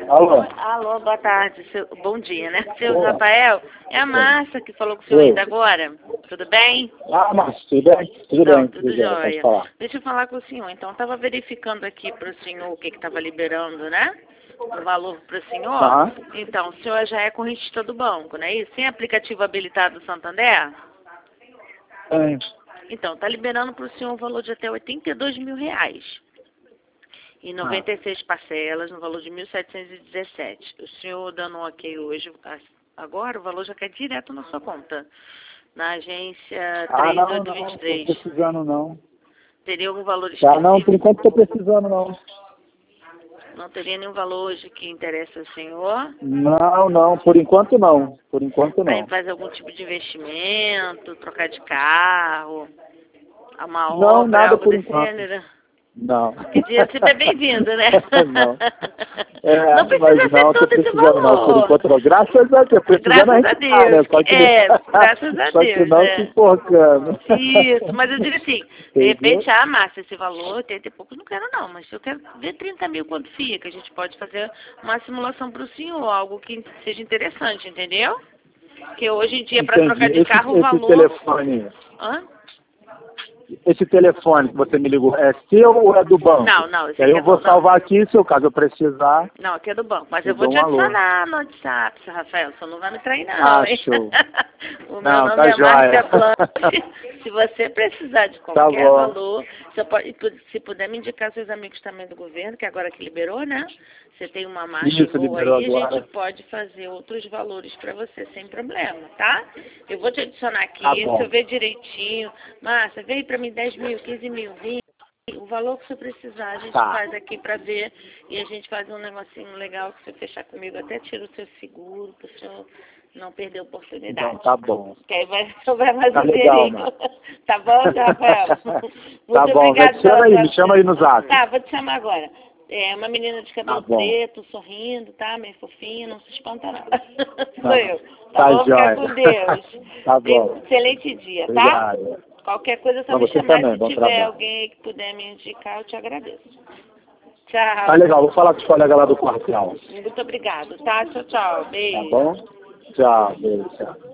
Alô? Alô, boa tarde. Bom dia, né? Seu Boa. Rafael, é a Márcia que falou com o senhor Oi. ainda agora. Tudo bem? Ah, mas tudo bem? Tudo Não, bem, tudo jóia, pode jóia. falar. Deixa eu falar com o senhor. Então, estava verificando aqui para o senhor o que estava liberando, né? O valor para o senhor. Aham. Então, o senhor já é correntista do banco, não é isso? Sem aplicativo habilitado do Santander? Tem. Então, está liberando para o senhor um valor de até R$82 mil. E 96 parcelas no valor de 1.717. O senhor dando um ok hoje, agora o valor já cai direto na sua conta. Na agência Ah, não, não, 3823. tô precisando não. Teria algum valor Tá, específico? não, por enquanto tô precisando não. Não teria nenhum valor hoje que interessa ao senhor? Não, não, por enquanto não. Por enquanto Para não. fazer algum tipo de investimento, trocar de carro, uma Não, obra, nada algo por desse enquanto. gênero? Não. Que dia você é bem-vindo, né? Não. É, Não mas precisa ser não, tô todo esse precisando não, por valor. enquanto não. Graças a Deus, precisando a Graças a gente tá, né? Deus. Só que, Graças a só que Deus, não se é. enforcando. Isso, mas eu digo assim, de Entendeu? repente, Márcia, esse valor, 80 e poucos, não quero não, mas eu quero ver 30 mil quanto fica. A gente pode fazer uma simulação para o senhor, algo que seja interessante, entendeu? Porque hoje em dia, para trocar Entendi. de carro, o Esse valor... telefone, Hã? esse telefone que você me ligou, é seu ou é do banco? Não, não, esse E aí aqui eu é vou do... Não, salvar aqui, se o caso eu precisar, não, aqui é do banco, mas eu eu vou dou te um alô. adicionar no WhatsApp, seu Rafael, você não vai me trair não, Ah, hein? show. O meu Não, nome tá é Márcia joia. Blanche. Se você precisar de Tá qualquer bom. valor, você pode, se puder me indicar seus amigos também do governo, que agora que liberou, né? Você tem uma margem Isso, boa liberou aí, a gente agora. pode fazer outros valores para você sem problema, tá? Eu vou te adicionar Tá aqui, bom. se eu ver direitinho. Márcia, veio para mim 10 mil, 15 mil, 20. O valor que você precisar, a gente Tá. faz aqui para ver e a gente faz um negocinho legal que você fechar comigo, até tira o seu seguro, para o senhor não perder a oportunidade. Então, tá bom. Que aí vai sobrar mais Tá um legal, dinheirinho. mano. Tá bom, seu Rafael? Tá Muito bom, obrigada pela sua... me chama aí no zap. Tá, vou te chamar agora. É uma menina de cabelo Tá bom. preto, sorrindo, tá? Meio fofinha, não se espanta não. Sou Tá. eu. Tá Tá bom? Fica joia. com Deus. Tá bom. Excelente dia, tá? Obrigado. Qualquer coisa é só Pra me você chamar. também, Se bom tiver trabalho. alguém aí que puder me indicar, eu te agradeço. Tá Tchau. legal, vou falar com os colegas lá do quartel. Muito obrigado, tá? Tchau, tchau. Tá Beijo. bom? Tchau, beijo, tchau.